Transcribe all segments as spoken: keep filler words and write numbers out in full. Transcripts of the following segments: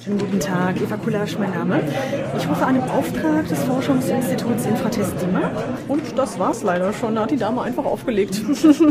Schönen guten Tag, Eva Kulasch, mein Name. Ich rufe an im Auftrag des Forschungsinstituts Infratest DIMAP. Und das war's leider schon, da hat die Dame einfach aufgelegt.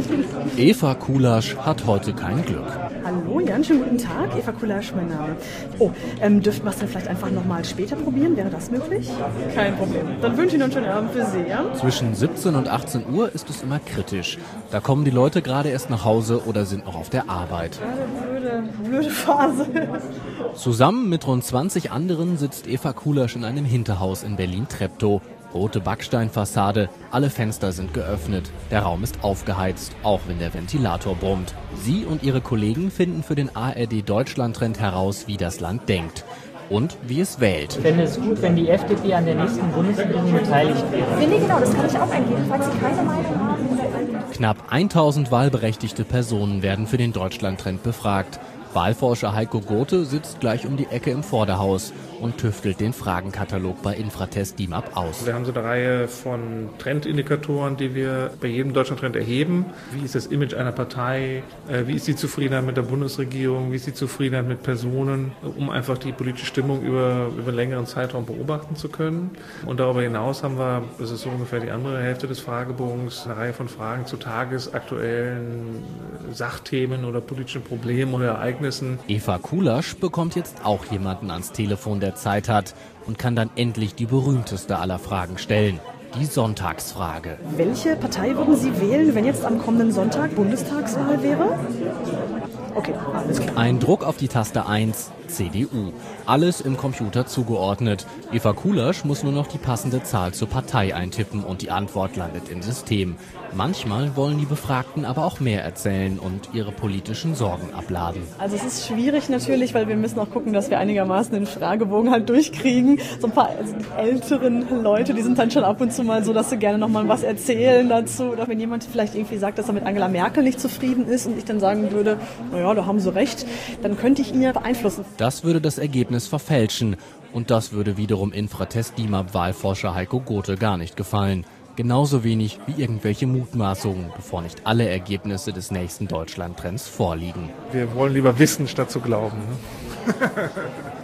Eva Kulasch hat heute kein Glück. Hallo, Jan, schönen guten Tag, Eva Kulasch, mein Name. Oh, ähm, dürften wir es dann vielleicht einfach nochmal später probieren? Wäre das möglich? Kein Problem. Dann wünsche ich Ihnen einen schönen Abend für Sie, ja? Zwischen siebzehn und achtzehn Uhr ist es immer kritisch. Da kommen die Leute gerade erst nach Hause oder sind noch auf der Arbeit. Blöde, blöde Phase. Zusammen mit rund zwanzig anderen sitzt Eva Kulasch in einem Hinterhaus in Berlin-Treptow. Rote Backsteinfassade, alle Fenster sind geöffnet. Der Raum ist aufgeheizt, auch wenn der Ventilator brummt. Sie und ihre Kollegen finden für den A R D-Deutschland-Trend heraus, wie das Land denkt und wie es wählt. Ich fände es gut, wenn die F D P an der nächsten Bundesregierung beteiligt wäre. Nee, genau, das kann ich auch eingeben, falls Sie keine Meinung haben. Knapp tausend wahlberechtigte Personen werden für den Deutschland-Trend befragt. Wahlforscher Heiko Gothe sitzt gleich um die Ecke im Vorderhaus und tüftelt den Fragenkatalog bei Infratest DIMAP aus. Wir haben so eine Reihe von Trendindikatoren, die wir bei jedem Deutschland-Trend erheben. Wie ist das Image einer Partei? Wie ist die Zufriedenheit mit der Bundesregierung? Wie ist die Zufriedenheit mit Personen? Um einfach die politische Stimmung über, über einen längeren Zeitraum beobachten zu können. Und darüber hinaus haben wir, das ist so ungefähr die andere Hälfte des Fragebogens, eine Reihe von Fragen zu tagesaktuellen Sachthemen oder politischen Problemen oder Ereignissen. Eva Kulasch bekommt jetzt auch jemanden ans Telefon, der Zeit hat und kann dann endlich die berühmteste aller Fragen stellen. Die Sonntagsfrage. Welche Partei würden Sie wählen, wenn jetzt am kommenden Sonntag Bundestagswahl wäre? Okay, alles klar. Ein Druck auf die Taste eins, C D U. Alles im Computer zugeordnet. Eva Kulasch muss nur noch die passende Zahl zur Partei eintippen und die Antwort landet im System. Manchmal wollen die Befragten aber auch mehr erzählen und ihre politischen Sorgen abladen. Also es ist schwierig natürlich, weil wir müssen auch gucken, dass wir einigermaßen den Fragebogen halt durchkriegen. So ein paar also die älteren Leute, die sind dann schon ab und zu mal so, dass sie gerne noch mal was erzählen dazu. Oder wenn jemand vielleicht irgendwie sagt, dass er mit Angela Merkel nicht zufrieden ist und ich dann sagen würde, naja, da haben sie recht, dann könnte ich ihn ja beeinflussen. Das würde das Ergebnis verfälschen. Und das würde wiederum Infratest DIMAP-Wahlforscher Heiko Gothe gar nicht gefallen. Genauso wenig wie irgendwelche Mutmaßungen, bevor nicht alle Ergebnisse des nächsten Deutschland-Trends vorliegen. Wir wollen lieber wissen, statt zu glauben. Ne?